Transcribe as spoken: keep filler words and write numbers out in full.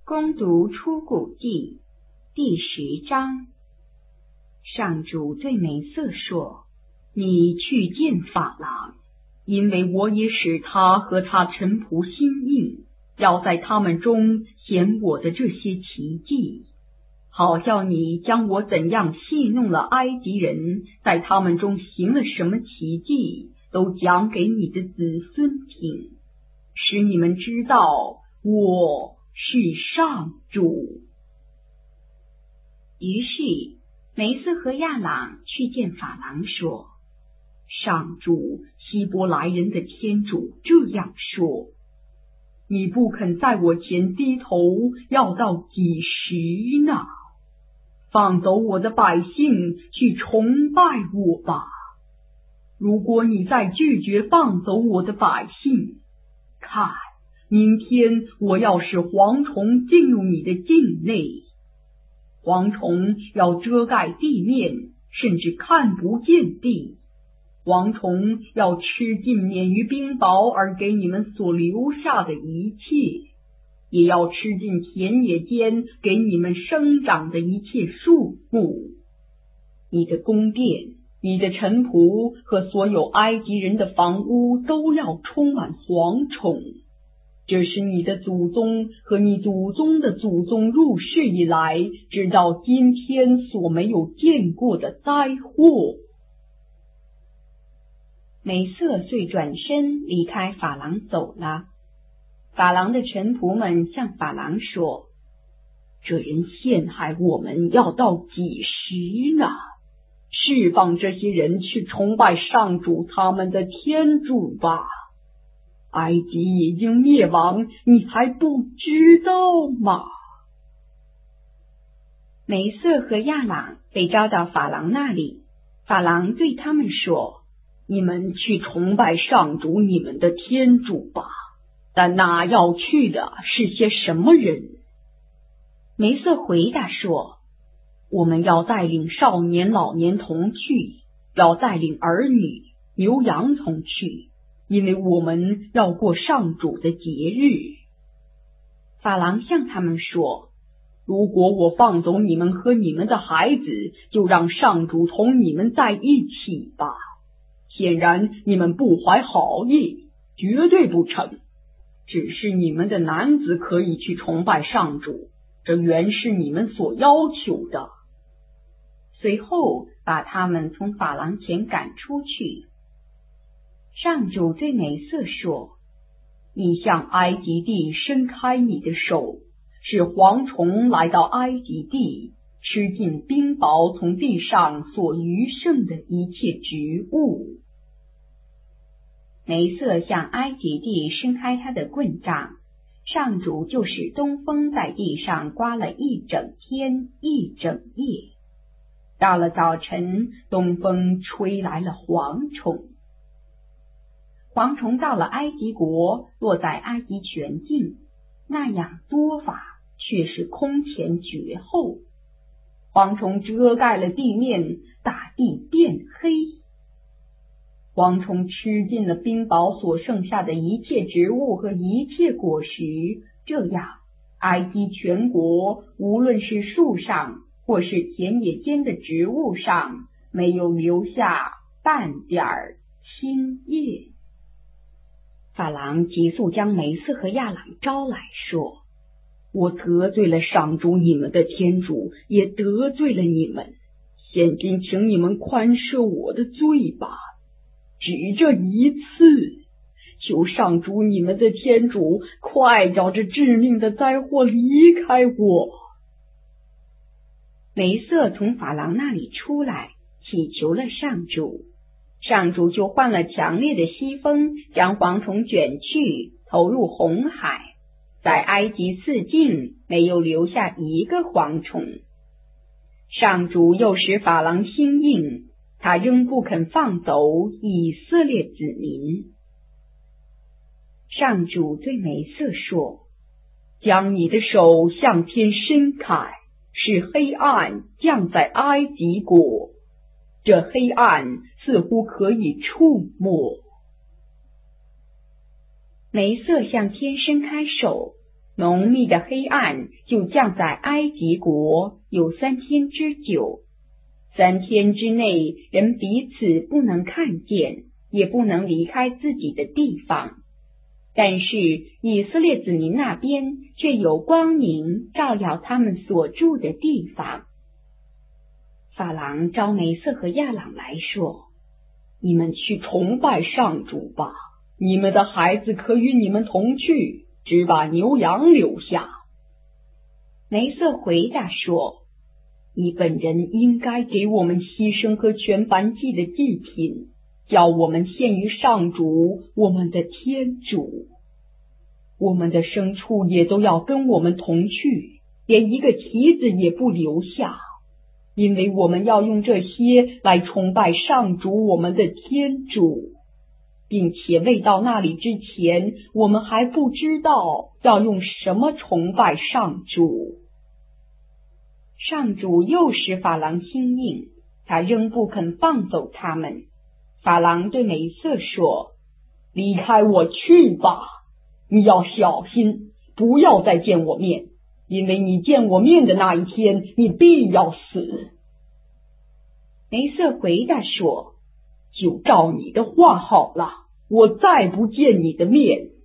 攻读出谷记第十章。上主对梅瑟说：你去见法郎，因为我也使他和他臣仆心硬，要在他们中显我的这些奇迹，好叫你将我怎样戏弄了埃及人，在他们中行了什么奇迹，都讲给你的子孙听，使你们知道我是上主。于是梅瑟和亚朗去见法郎说：上主希伯来人的天主这样说，你不肯在我前低头，要到几时呢？放走我的百姓去崇拜我吧。如果你再拒绝放走我的百姓，看，明天我要使蝗虫进入你的境内，蝗虫要遮盖地面，甚至看不见地。蝗虫要吃尽免于冰雹而给你们所留下的一切，也要吃尽田野间给你们生长的一切树木。你的宫殿、你的臣仆和所有埃及人的房屋都要充满蝗虫。这是你的祖宗和你祖宗的祖宗入世以来，直到今天所没有见过的灾祸。梅瑟遂转身离开法郎走了。法郎的臣仆们向法郎说：这人陷害我们要到几时呢？释放这些人去崇拜上主他们的天主吧。埃及已经灭亡，你还不知道吗？梅瑟和亚朗被招到法郎那里，法郎对他们说：你们去崇拜上主你们的天主吧，但那要去的是些什么人？梅瑟回答说：我们要带领少年老年同去，要带领儿女牛羊同去，因为我们要过上主的节日。法郎向他们说：如果我放走你们和你们的孩子，就让上主同你们在一起吧。显然你们不怀好意，绝对不成。只是你们的男子可以去崇拜上主，这原是你们所要求的。随后把他们从法郎前赶出去。上主对梅瑟说：你向埃及地伸开你的手，使蝗虫来到埃及地，吃尽冰雹从地上所余剩的一切植物。梅瑟向埃及地伸开他的棍杖，上主就使东风在地上刮了一整天一整夜。到了早晨，东风吹来了蝗虫。蝗虫到了埃及国，落在埃及全境，那样多法，却是空前绝后。蝗虫遮盖了地面，大地变黑。蝗虫吃尽了冰雹所剩下的一切植物和一切果实，这样埃及全国无论是树上或是田野间的植物上，没有留下半点儿新叶。法郎急速将梅瑟和亚朗招来，说：我得罪了上主你们的天主，也得罪了你们，现今请你们宽赦我的罪吧。只这一次，求上主你们的天主快叫这致命的灾祸离开我。梅瑟从法郎那里出来，祈求了上主，上主就换了强烈的西风，将蝗虫卷去，投入红海，在埃及四境没有留下一个蝗虫。上主又使法郎心硬，他仍不肯放走以色列子民。上主对梅瑟说：将你的手向天伸开，使黑暗降在埃及国，这黑暗似乎可以触摸。梅瑟向天伸开手， 浓密的黑暗就降在埃及国，有三天之久。三天之内，人彼此不能看见，也不能离开自己的地方。但是以色列子民那边却有光明照耀他们所住的地方。法郎召梅瑟和亚朗来说：你们去崇拜上主吧，你们的孩子可与你们同去，只把牛羊留下。梅瑟回答说：你本人应该给我们牺牲和全燔祭的祭品，叫我们献于上主我们的天主。我们的牲畜也都要跟我们同去，连一个蹄子也不留下，因为我们要用这些来崇拜上主我们的天主，并且未到那里之前，我们还不知道要用什么崇拜上主。上主又使法郎心硬，他仍不肯放走他们。法郎对梅瑟说：离开我去吧，你要小心，不要再见我面，因为你见我面的那一天，你必要死。梅瑟回答说：就照你的话好了，我再不见你的面，